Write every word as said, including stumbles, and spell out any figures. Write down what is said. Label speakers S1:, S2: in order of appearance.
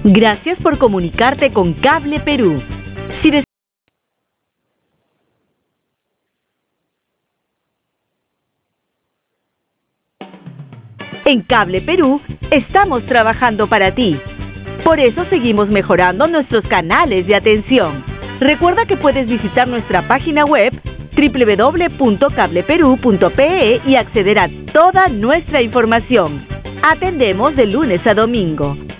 S1: Gracias por comunicarte con Cable Perú. Si des- En Cable Perú estamos trabajando para ti. Por eso seguimos mejorando nuestros canales de atención. Recuerda que puedes visitar nuestra página web doble u doble u doble u punto cable perú punto pe e y acceder a toda nuestra información. Atendemos de lunes a domingo.